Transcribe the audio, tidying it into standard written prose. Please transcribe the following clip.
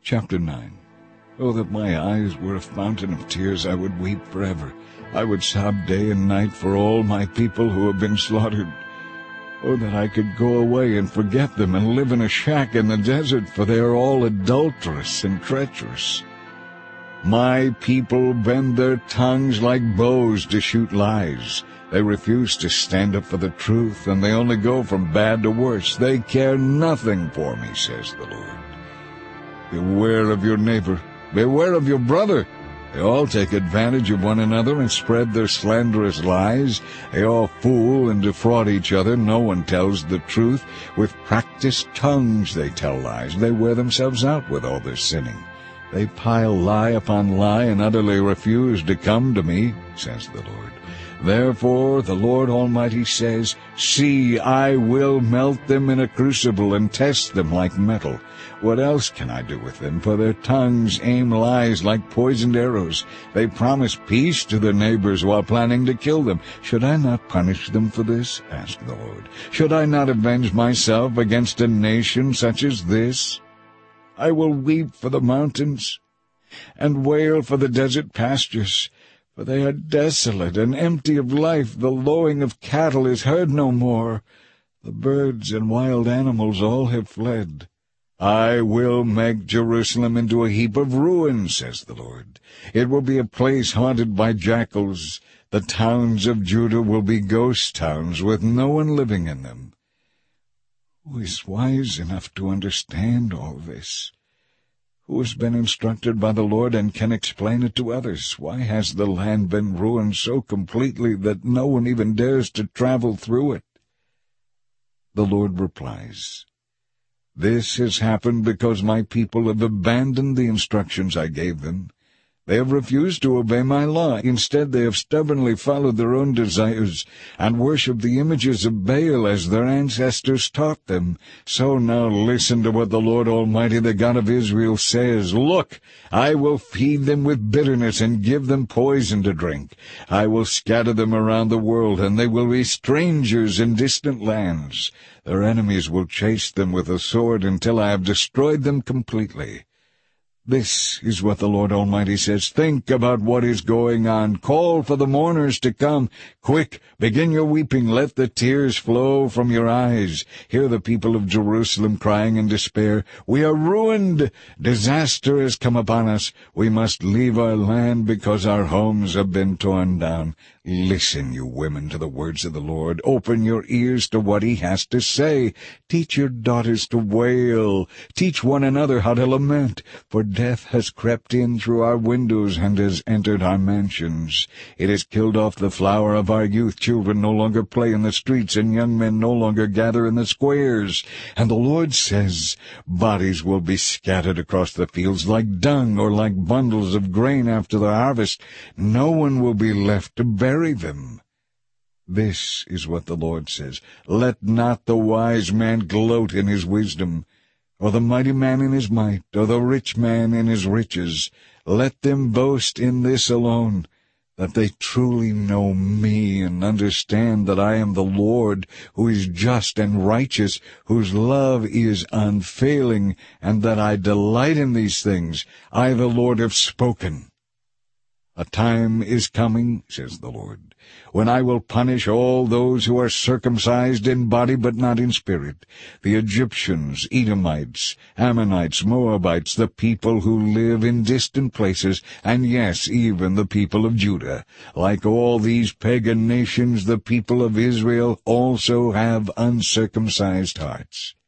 Chapter 9. Oh, that my eyes were a fountain of tears, I would weep forever. I would sob day and night for all my people who have been slaughtered. Oh, that I could go away and forget them and live in a shack in the desert, for they are all adulterous and treacherous. My people bend their tongues like bows to shoot lies. They refuse to stand up for the truth, and they only go from bad to worse. They care nothing for me, says the Lord. Beware of your neighbor. Beware of your brother. They all take advantage of one another and spread their slanderous lies. They all fool and defraud each other. No one tells the truth. With practiced tongues they tell lies. They wear themselves out with all their sinning. They pile lie upon lie and utterly refuse to come to me, says the Lord. Therefore the Lord Almighty says, See, I will melt them in a crucible and test them like metal. What else can I do with them? For their tongues aim lies like poisoned arrows. They promise peace to their neighbors while planning to kill them. Should I not punish them for this? Asked the Lord. Should I not avenge myself against a nation such as this? I will weep for the mountains and wail for the desert pastures, for they are desolate and empty of life. The lowing of cattle is heard no more. The birds and wild animals all have fled. I will make Jerusalem into a heap of ruins, says the Lord. It will be a place haunted by jackals. The towns of Judah will be ghost towns with no one living in them. Who is wise enough to understand all this? Who has been instructed by the Lord and can explain it to others? Why has the land been ruined so completely that no one even dares to travel through it? The Lord replies, This has happened because my people have abandoned the instructions I gave them. They have refused to obey my law. Instead, they have stubbornly followed their own desires and worshipped the images of Baal as their ancestors taught them. So now listen to what the Lord Almighty, the God of Israel, says. Look, I will feed them with bitterness and give them poison to drink. I will scatter them around the world, and they will be strangers in distant lands. Their enemies will chase them with a sword until I have destroyed them completely. This is what the Lord Almighty says. Think about what is going on. Call for the mourners to come. Quick, begin your weeping. Let the tears flow from your eyes. Hear the people of Jerusalem crying in despair. We are ruined. Disaster has come upon us. We must leave our land because our homes have been torn down. Listen, you women, to the words of the Lord. Open your ears to what he has to say. Teach your daughters to wail. Teach one another how to lament. For death has crept in through our windows and has entered our mansions. It has killed off the flower of our youth. Children no longer play in the streets, and young men no longer gather in the squares. And the Lord says, Bodies will be scattered across the fields like dung or like bundles of grain after the harvest. No one will be left to bury them. This is what the Lord says. Let not the wise man gloat in his wisdom, or the mighty man in his might, or the rich man in his riches. Let them boast in this alone, that they truly know me and understand that I am the Lord, who is just and righteous, whose love is unfailing, and that I delight in these things. I, the Lord, have spoken. A time is coming, says the Lord, when I will punish all those who are circumcised in body but not in spirit, the Egyptians, Edomites, Ammonites, Moabites, the people who live in distant places, and yes, even the people of Judah. Like all these pagan nations, the people of Israel also have uncircumcised hearts.